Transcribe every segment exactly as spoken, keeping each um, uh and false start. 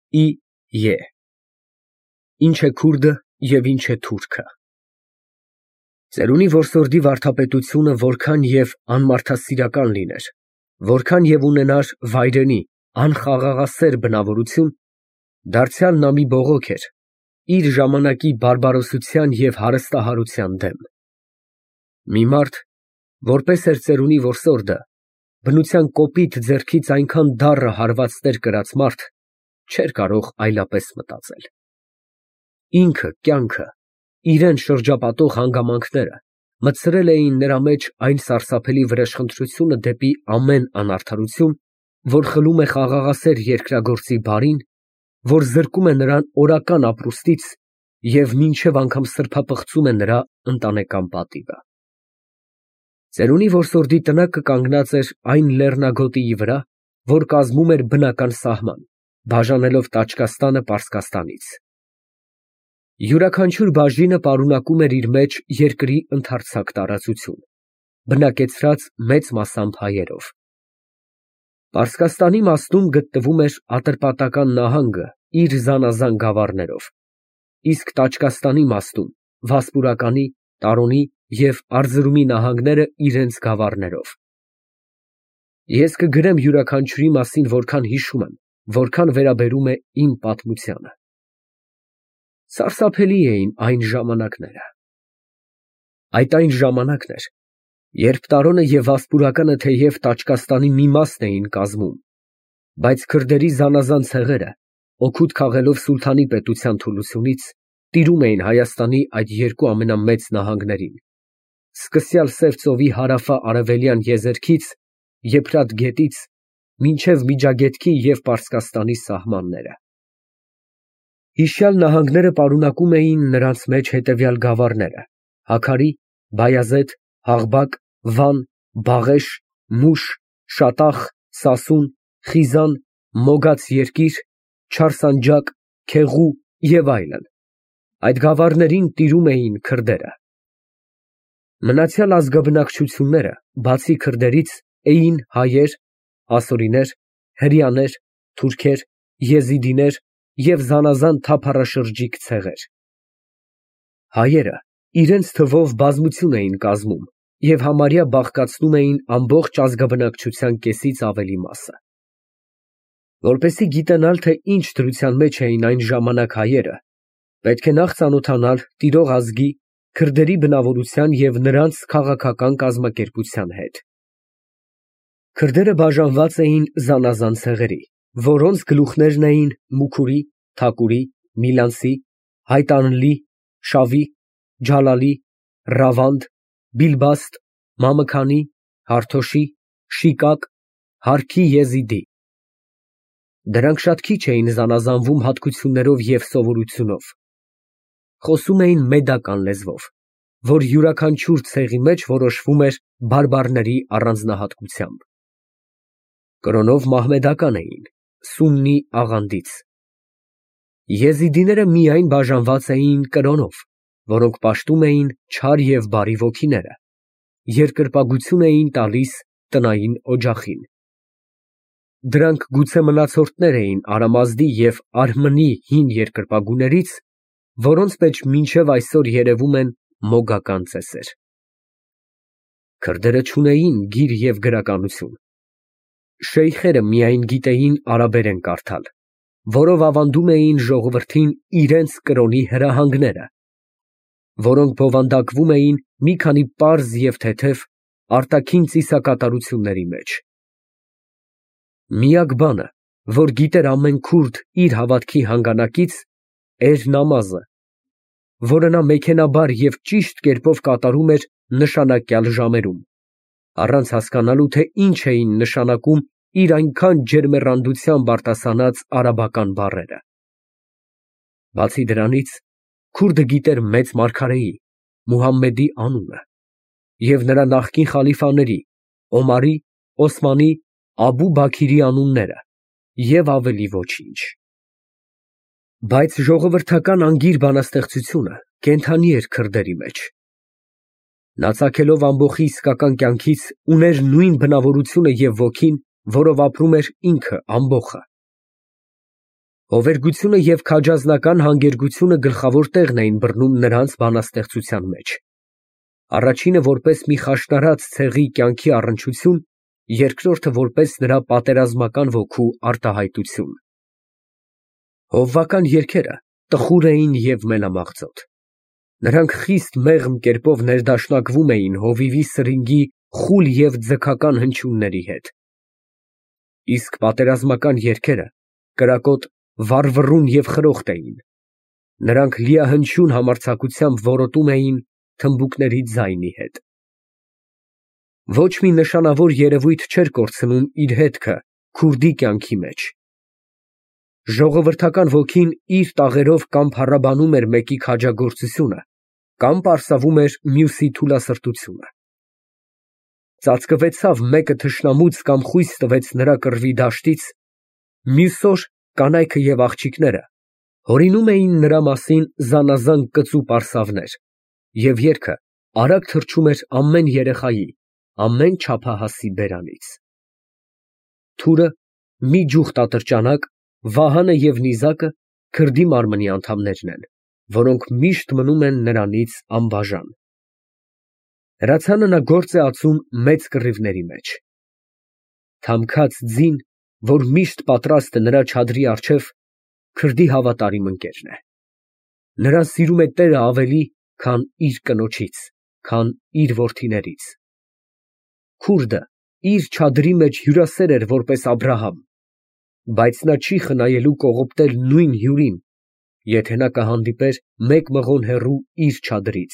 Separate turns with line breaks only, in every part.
ի է։ Ինչ է քուրդը և ինչ է թուրքը։ Ծերունի որսորդի վարդապետությունը որքան և անմարդասիրական լիներ, որքան և ունենար վայրենի, անխաղաղասեր բնավորություն, դարձյալ նա մի բողոք էր իր ժամանակի բարբարոսության և հարստահարության դեմ։ Մի մարդ, որպես էր ծերունի որսորդը, բնության կոպիտ ձեռքից այնքան դառը հարվածներ կրած մարդ, չէր կարող այլապես մտածել։ Ինքը, կյանքը, իրան շրջապատող հանգամանքները մտցրել էին նրա մեջ այն սարսափելի վրեժխնդրությունը դեպի ամեն անարդարություն, որ խլում է խաղաղասեր երկրագործի բարին, որ զրկում է նրան օրական ապրուստից և մինչև անգամ սրբապղծում է նրա ընտանեկան պատիվը։ Ծերունի որսորդի տնակը կանգնած էր այն լեռնագոտիի վրա, որ կազմում էր բնական սահման, բաժանելով Տաճկաստանը Պարսկաստանից։ Յուրաքանչյուր բաժինը պարունակում էր իր մեջ երկրի ընդարձակ տարածություն, բնակեցրած մեծ մասամբ հայերով։ Պարսկաստանի մասնում գտնվում էր Ատրպատական նահանգը իր զանազան գավառներով, իսկ Տաճկաստանի մասնում Վասպուրականի, Տարոնի և Արձրումի նահանգները իրենց գավառներով։ Ես կգրեմ յուրաքանչյուրի մասին որքան հիշում եմ, որքան վերաբերում է իմ պատմությանը։ Սարսափելի էին այն ժամանակները։ Այդ այն ժամանակն էր, երբ Տարոնը և Վասպուրականը թեև Տաճկաստանի մի մասն էին կազմում, բայց քրդերի զանազան ցեղերը, օգուտ քաղելով սուլթանի պետության թուլությունից, տիրում էին Հայաստանի այդ երկու ամենամեծ նահանգներին, սկսյալ Սև ծովի հարավա֊արևելյան եզերքից, Եփրատ գետից, մինչև Միջագետքի և Պարսկաստանի սահմանները։ Հիշյալ նահանգները պարունակում էին նրանց մեջ հետևյալ գավառները՝ Հաքարի, Բայազեդ, Հաղբակ, Վան, Բաղեշ, Մուշ, Շատախ, Սասուն, Խիզան, Մոգաց Երկիր, Չարսանջակ, Քեղու և այլն։ Այդ գավառներին տիրում էին քրդերը։ Մնացյալ ազգաբնակչությունները, բացի քրդերից, էին հայեր, ասորիներ, հրեաներ, թուրքեր, եզիդիներ և զանազան թափառաշրջիկ ցեղեր։ Հայերը իրենց թվով բազմություն էին կազմում և համարյա բաղկացնում էին ամբողջ ազգաբնակչության կեսից ավելի մասը։ Որպեսզի գիտենալ, թե ինչ դրության մեջ էին այն ժամանակ հայերը, պետք է նախ ծանոթանալ տիրող ազգի, քրդերի բնավորության և նրանց քաղաքական կազմակերպության հետ։ Քրդերը բաժանված էին զանազան ցեղերի, որոնց գլուխներն էին Մուքուրի, Թակուրի, Միլանցի, Հայտանլի, Շավի, Ջալալի, Ռավանդ, Բիլբաստ, Մամքանի, Հարթոշի, Շիկակ, Հարքի Եզիդի։ Դրանք շատ քիչ էին զանազանվում հատկություններով և սովորությունով։ Խոսում էին մեդական լեզվով, որ յուրաքանչյուր ցեղի մեջ որոշվում էր բարբառների առանձնահատկությամբ։ Կրոնով մահմեդական էին, սուննի աղանդից։ Եզիդիները միայն բաժանված էին կրոնով, որոնք պաշտում էին չար և բարի ոգիները, երկրպագություն էին տալիս տնային օջախին։ Դրանք գուցե մնացորդներ էին Արամազդի և Արմնի հին երկրպագուներից, որոնց մեջ մինչև այսօր երևում են մոգական ծեսեր։ Քրդերը չունեին գիր և գրականություն։ Շեյխերը միայն գիտեին արաբերեն կարդալ, որով ավանդում էին ժողովրդին իրենց կրոնի հրահանգները, որոնք բովանդակվում էին մի քանի պարզ և թեթև արտաքին ծիսակատարությունների մեջ։ Միակ բանը, որ գիտեր ամեն քուրդ իր հավատքի հանգանակից, էր նամազը, որը նա մեքենաբար և ճիշտ կերպով կատարում էր նշանակյալ ժամերում, առանց հասկանալու, թե ինչ էին նշանակում իր այնքան ջերմեռանդությամբ արտասանած արաբական բառերը։ Բացի դրանից, քուրդը գիտեր մեծ մարգարեի՝ Մուհամմեդի անունը և նրա նախկին խալիֆաների՝ Օմարի, Օսմանի, Աբու Բաքիրի անունները և ավելի ոչինչ։ Բայց ժողովրդական անգիր բանաստեղծությունը կենդանի էր քրդերի մեջ։ Նա ծագելով ամբոխի իսկական կյանքից ուներ նույն բնավորությունը և ոգին, որով ապրում էր ինքը ամբոխը։ Հովերգությունը և քաջազնական հանգերգությունը գլխավոր տեղն էին բռնում նրանց բանաստեղծության մեջ։ Առաջինը որպես մի խաշնարած ցեղի կյանքի առնչություն, երկրորդը որպես նրա պատերազմական ոգու արտահայտություն։ Հովվական երգերը տխուր էին և մենամաղձոտ։ Նրանք խիստ մեղմ կերպով ներդաշնակվում էին հովիվի սրինգի խուլ և ձգական հնչյունների հետ։ Իսկ պատերազմական երգերը կրակոտ, վառվռուն և խրոխտ էին։ Նրանք լիահնչյուն համարձակությամբ որոտում էին թմբուկների ձայնի հետ։ Ոչ մի նշանավոր երևույթ չէր կորցնում իր հետքը քուրդի կյանքի մեջ։ Ժողովրդական ոգին իր տաղերով կամ փառաբանում էր մեկի քաջագործությունը, կամ պարսավում էր մյուսի թուլասրտությունը։ Ծածկվեցավ մեկը թշնամուց կամ խույս տվեց նրա կռվի դաշտից, մյուս օր կանայքը և աղջիկները հորինում էին նրա մասին զանազան կծու պարսավներ, և երգը արագ թռչում էր ամեն երեխայի, ամեն չափահասի բերանից։ Թուրը, մի ջուխտ ատրճանակ, Վահանը և նիզակը քրդի մարմնի անդամներն են, որոնք միշտ մնում են նրանից անբաժան։ Հրացանը նա գործ է ածում մեծ կռիվների մեջ։ Թամքած ձին, որ միշտ պատրաստ է նրա չադրի առջև, քրդի հավատարիմ ընկերն է։ Նրան սիրում է տերը ավելի, քան իր կնոջից, քան իր որդիներից։ Քուրդը իր չադրի մեջ հյուրասեր էր որպես Աբրահամ, բայց նա չի խնայելու կողոպտել նույն հյուրին, եթե նա կհանդիպեր մեկ մղոն հեռու իր չադրից։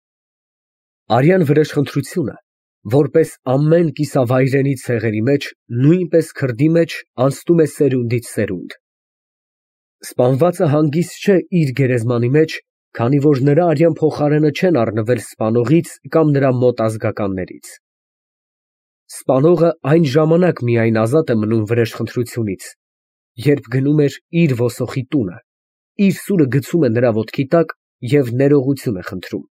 Արյան վրեժխնդրությունը, որպես ամեն կիսավայրենի ցեղերի մեջ, նույնպես քրդի մեջ անցնում է սերունդից սերունդ։ Սպանվածը հանգիստ չէ իր գերեզմանի մեջ, քանի որ նրա արյան փոխարենը չեն առնվել սպանողից կամ նրա մոտ ազգականներից։ Սպանողը այն ժամանակ միայն ազատ է մնում վրեժխնդրությունից, երբ գնում էր իր ոսոխի տունը, իր սուրը գցում է նրա ոտքի տակ և ներողություն է խնդրում։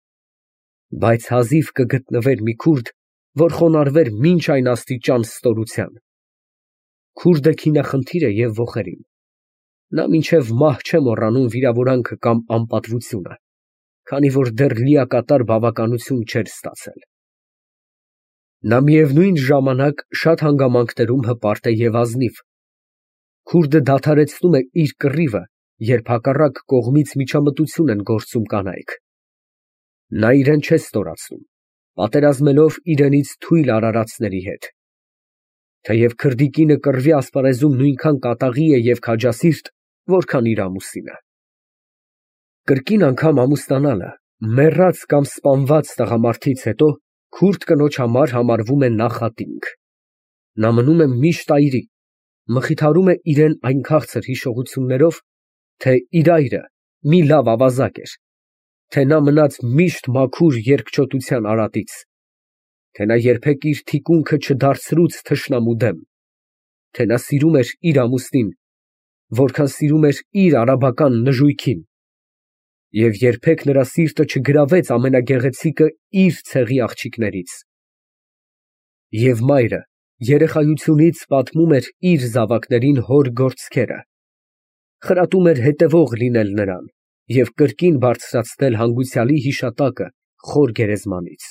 Բայց հազիվ կգտնվեր մի քուրդ, որ խոնարհվեր մինչ այն աստիճան ստորության։ Քուրդը քինախնդիր է և ոխերիմ։ Նա մինչև մահ չէ մոռանում վիրավորանքը կամ անպատվությունը, քանի որ դեռ լիակատար բավականություն չէր ստացել։ Նա միևնույն ժամանակ շատ հանգամանքներում հպարտ է և ազնիվ։ Քուրդը դադարեցնում է իր կռիվը, երբ հակառակ կողմից միջամտություն են գործում կանայք։ Նա իրեն չէ ստորացնում, պատերազմելով իրենից թույլ արարածների հետ։ Թեև քրդի կինը կռվի ասպարեզում նույնքան կատաղի է և քաջասիրտ, որքան իր ամուսինը։ Կրկին անգամ ամուսնանալը մեռած կամ սպանված տղամարդից հետո քուրդ կնոջ համար համարվում է նախատինք։ Նա մնում է միշտ այրի, մխիթարում է իրեն այն քաղցր հիշողություններով, թե իր այրը մի լավ ավազակ էր, թե նա մնաց միշտ մաքուր երկչոտության արատից, թե նա երբեք իր թիկունքը չդարձրուց թշնամու դեմ, թե նա սիրում էր իր ամուսնին, որքան սիրում էր իր արաբական նժույգին, և երբեք նրա սիրտը չգրավեց ամենագեղեցիկը իր ցեղի աղջիկներից։ Եվ մայրը երեխայությունից պատմում էր իր զավակներին հոր գործքերը, խրատում էր հետևող լինել նրան և կրկին բարձրացնել հանգուցյալի հիշատակը խոր գերեզմանից։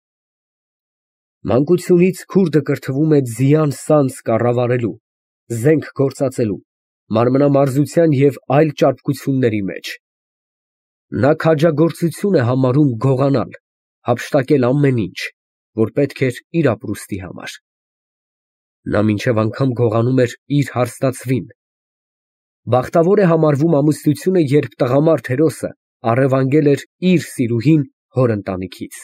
Մանկությունից քուրդը կրթվում է ձյան սանձ կառավարելու, զենք գործածելու, մարմնամարզության և այլ ճարպկությունների մեջ։ Նա քաջագործություն է համարում գողանալ, հափշտակել ամեն ինչ, որ պետք էր իր ապրուստի համար։ Նա մինչև անգամ գողանում էր իր հարստացվին։ Բախտավոր է համարվում ամուսնությունը, երբ տղամարդ հերոսը առևանգել էր իր սիրուհին հոր ընտանիքից։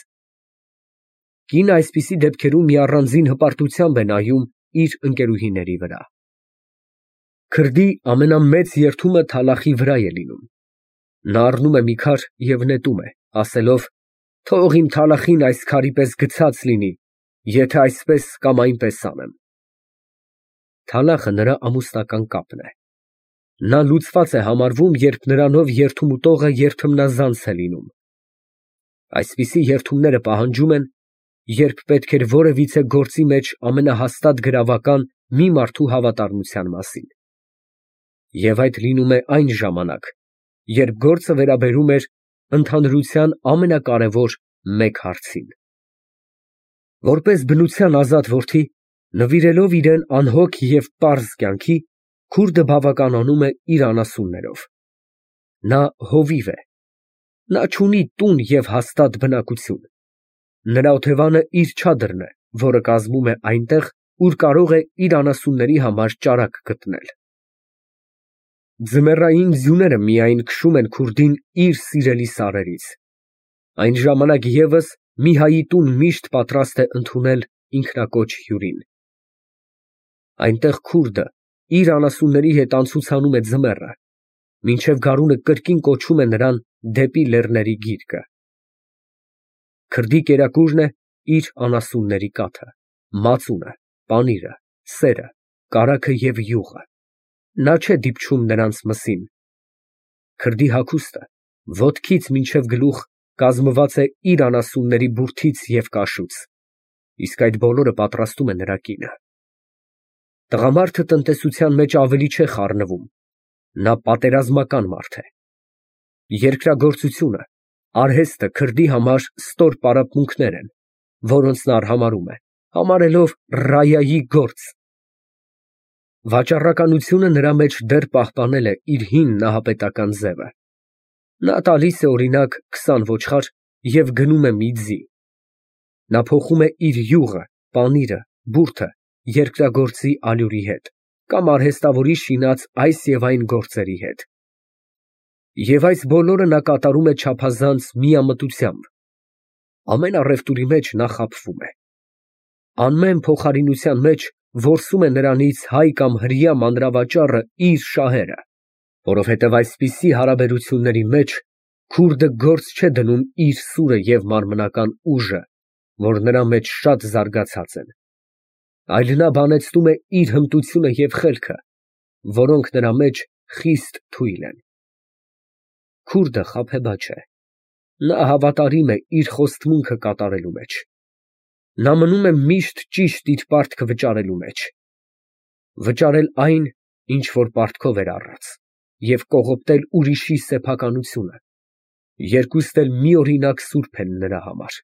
Կինը այսպիսի դեպքերում մի առանձին հպարտությամբ է նայում իր ընկերուհիների վրա։ Քրդի ամենամեծ երդումը թալախի վրա է լինում։ Նա առնում է մի քար և նետում է, ասելով. «Թող իմ թալախին այս քարի պես գցած լինի, եթե այսպես կամ այնպես անեմ»։ Թալախը նրա ամուսնական կապն է։ Նա լուծված է համարվում, երբ նրանով երդում ուտողը երդմնազանց է լինում։ Այսպիսի երդումները պահանջում են, երբ պետք էր որևիցե գործի մեջ ամենահաստատ գրավական մի մարդու հավատարմության մասին։ Եվ այդ լինում է այն ժամանակ, երբ գործը վերաբերում էր ընդհանրության ամենակարևոր մեկ հարցին։ Որպես բնության ազատ որդի, նվիրելով իրեն անհոգ և պարզ կյանքի, քուրդը բավականանում է իր անասուններով։ Նա հովիվ է։ Նա չունի տուն և հաստատ բնակություն։ Նրա օթևանը իր չադրն է, որը կազմում է այնտեղ, ուր կարող է իր անասունների համար ճարակ գտնել։ Ձմեռային ձյուները միայն քշում են քուրդին իր սիրելի սարերից։ Այն ժամանակ ևս մի հայի տուն միշտ պատրաստ է ընդունել ինքնակոչ հյուրին։ Այնտեղ քուրդը իր անասունների հետ անցուցանում է ձմեռը, մինչև գարունը կրկին կոչում է նրան դեպի լեռների գիրկը։ Քրդի կերակուրն է իր անասունների կաթը, մածունը, պանիրը, սերը, կարագը և յուղը։ Նա չէ դիպչում նրանց մսին։ Քրդի հագուստը ոտքից մինչև գլուխ կազմված է իր անասունների բուրդից և կաշուց, իսկ այդ բոլորը պատրաստում է նրա կինը։ Տղամարդը տնտեսության մեջ ավելի չէ խառնվում, նա պատերազմական մարդ է։ Երկրագործությունը, արհեստը քրդի համար ստոր պարապմունքներ են, որոնց նա արհամարհում է, համարելով ռայայի գործ։ Վաճառականությունը նրա մեջ դեռ պահպանել է իր հին նահապետական ձևը։ Նա տալիս է օրինակ քսան ոչխար և գնում է մի ձի։ Նա փոխում է իր յուղը, պանիրը, բուրդը երկրագործի ալյուրի հետ կամ արհեստավորի շինած այս և այն գործերի հետ։ Եվ այս բոլորը նա կատարում է չափազանց միամտությամբ։ Ամեն առևտուրի մեջ նա խաբվում է։ Ամեն փոխարինության մեջ որսում է նրանից հայ կամ հրեա մանրավաճառը իր շահերը, որովհետև այսպիսի հարաբերությունների մեջ քուրդը գործ չէ դնում իր սուրը և մարմնական ուժը, որ նրա մեջ շատ զարգացած են, այլ նա բանեցնում է իր հմտությունը և խելքը, որոնք նրա մեջ խիստ թույլ են։ Քուրդը խաբեբա չէ։ Նա հավատարիմ է իր խոստմունքը կատարելու մեջ։ Նա մնում է միշտ ճիշտ իր պարտքը վճարելու մեջ։ Վճարել այն, ինչ որ պարտքով էր առած, և կողոպտել ուրիշի սեփականությունը, երկուստ էլ միօրինակ սուրբ են նրա համար։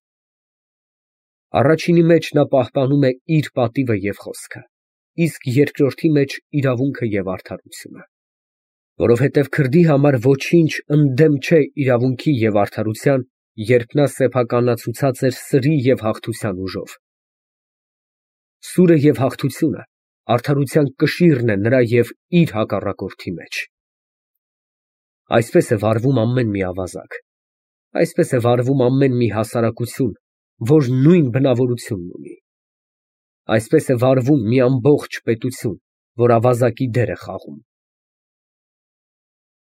Առաջինի մեջ նա պահպանում է իր պատիվը և խոսքը, իսկ երկրորդի մեջ իրավունքը և արդարությունը։ Որովհետև քրդի համար ոչինչ ընդդեմ չէ իրավունքի և արդարության, երբ նա սեփականացուցած էր սրի և հաղթության ուժով։ Սուրը և հաղթությունը արդարության կշիռն է նրա և իր հակառակորդի մեջ։ Այսպես է վարվում ամեն մի ավազակ։ Այսպես է վարվում ամեն մի հասարակություն, որ նույն բնավորությունն ունի։ Այսպես է վարվում մի ամբողջ պետություն, որ ավազակի դեր է խաղում։